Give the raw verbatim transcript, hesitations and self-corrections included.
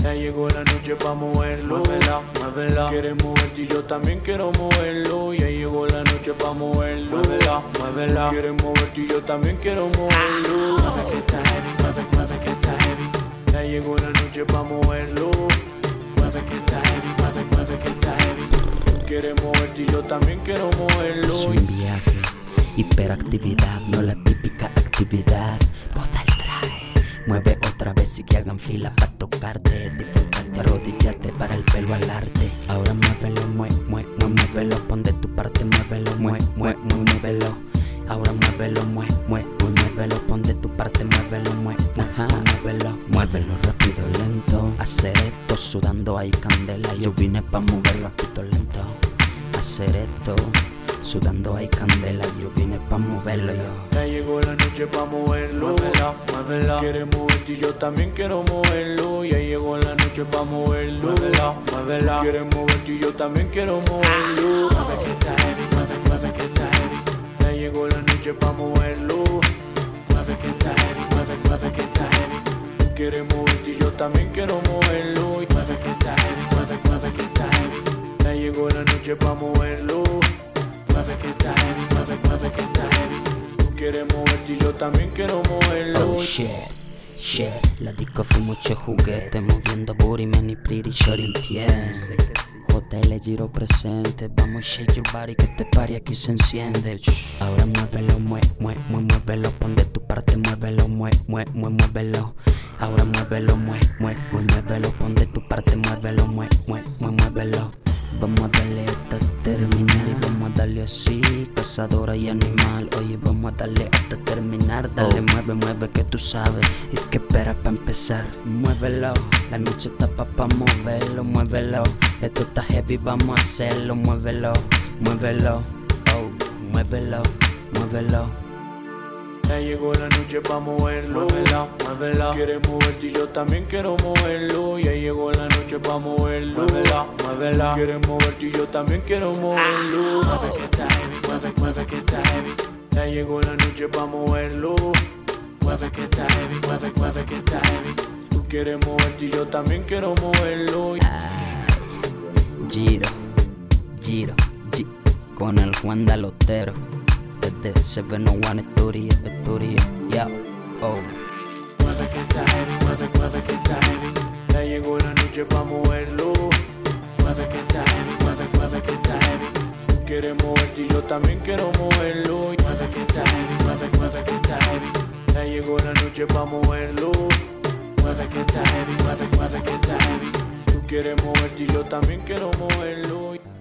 Ya llegó la noche pa' moverlo. Muévela, muévela. Quieres moverte y yo también quiero moverlo. Ya llegó la noche pa' moverlo. Muévela, muévela. Quieres moverte y yo también quiero moverlo. Mueve que está heavy, mueve, mueve que está heavy. Ya llegó la noche pa' moverlo. Mueve que está heavy, mueve, mueve que está heavy. Tú quieres moverte y yo también quiero moverlo. Es un viaje, hiperactividad, no la típica actividad. Bota el traje, mueve otra vez y que hagan fila pa' tocarte. Disfrutarte, arrodillarte para el pelo al arte. Ahora muévelo, mue, mue, mue, muévelo. Pon de tu parte, muévelo, mue, mue, mue, muévelo. Ahora muévelo, mue, mue, mue, muévelo. Pon de tu parte, muévelo, mue, ajá, muévelo. Muévelo rápido, lento. Hacer esto sudando hay candela. Yo vine pa' mover rápido, lento. Hacer esto sudando hay candela. Yo vine pa' moverlo, yo. Ya llegó la noche pa' moverlo. Muévela, muévela. Quieres moverte y yo también quiero moverlo. Ya llegó la noche pa' moverlo. Muévela, muévela. Quieres moverte y yo también quiero moverlo. Mueve que está heavy, mueve, mueve que está heavy. Ya llegó la noche pa' moverlo. Mueve que está heavy, mueve, mueve que está heavy. Tú quieres moverte y yo también quiero moverlo. Mueve que está heavy, mueve, mueve que está heavy. Ya llegó la noche pa' moverlo. Mueve que está heavy, mueve, mueve que está heavy. Tú quieres moverte y yo también quiero moverlo. Oh shit, shit. La disco fue mucho juguete, moviendo booty, man y pretty shorty, entiendes. J L giro presente, vamos shake your body que este party aquí se enciende. Ahora muévelo, mue, mue, mue, muévelo. Pon de tu parte, muévelo, mue, mue, mue, muévelo. Ahora muévelo, mue, mue, mue, muévelo. Pon de tu parte, muévelo, mue, mue, mue, muévelo. Vamos a darle hasta terminar y vamos a darle así, cazadora y animal. Oye, vamos a darle hasta terminar. Dale, mueve, mueve que tú sabes. Y que esperas pa' empezar. Muévelo, la noche está pa' pa' moverlo. Muévelo, esto está heavy, vamos a hacerlo. Muévelo, muévelo, oh, muévelo, muévelo. Ya llegó la noche pa' moverlo. Muévela, muévela. Quieres moverte y yo también quiero moverlo. Ya llegó la noche pa' moverlo. Muévela, muévela. Quieres moverte y yo también quiero moverlo. Mueve que está heavy, mueve, mueve que está heavy. Ya llegó la noche pa' moverlo. Mueve que está heavy, mueve, mueve que está heavy. Tú quieres moverte y yo también quiero moverlo. Giro, giro, gi- con el Juan Dalotero. Desde seven oh one Studio, Studio, yo, oh. Mueve que está heavy, mueve, mueve que está heavy. Ya llegó la noche pa' moverlo. Mueve que está heavy, mueve, mueve que está heavy. Tú quieres moverte y yo también quiero moverlo. Mueve que está heavy, mueve, mueve que está heavy. Ya llegó la noche pa' moverlo. Mueve que está heavy, mueve, mueve que está heavy. Tú quieres moverte y yo también quiero moverlo.